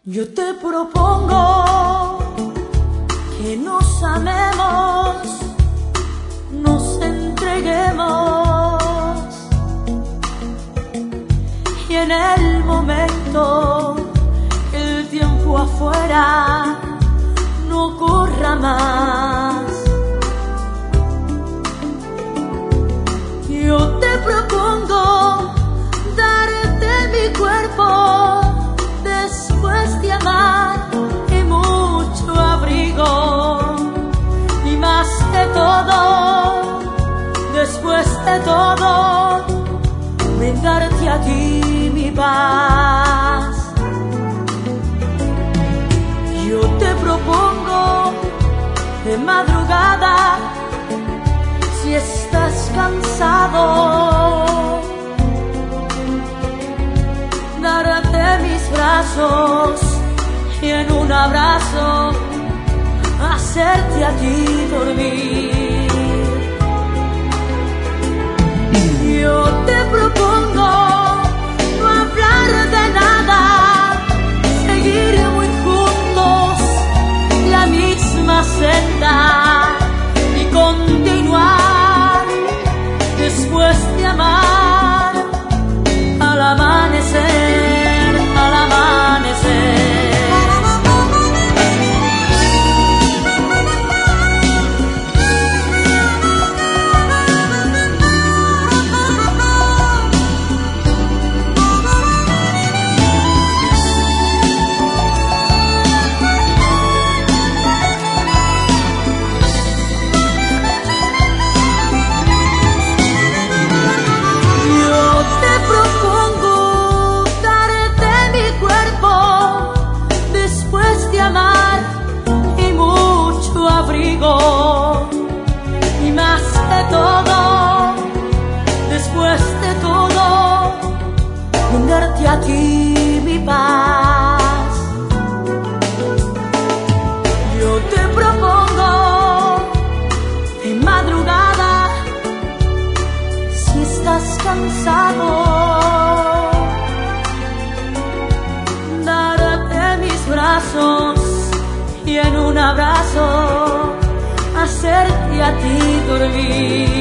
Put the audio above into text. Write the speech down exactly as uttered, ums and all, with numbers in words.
Yo te propongo que nos amemos, nos entreguemos y en el momento que el tiempo afuera no corra más. Yo te propongo darte mi cuerpo después de amar y mucho abrigo, y más de todo, después de todo, brindarte a ti mi paz. Yo te propongo de madrugada, si estás cansado, darte mis brazos y en un abrazo hacerte a ti dormir. Yo te propongo no hablar de nada, seguir muy juntos la misma senda y continuar después de amar al amanecer, al amanecer. Y más de todo, después de todo, brindarte a ti mi paz. Yo te propongo de madrugada, si estás cansado, darte mis brazos y en un abrazo hacerte a ti dormir.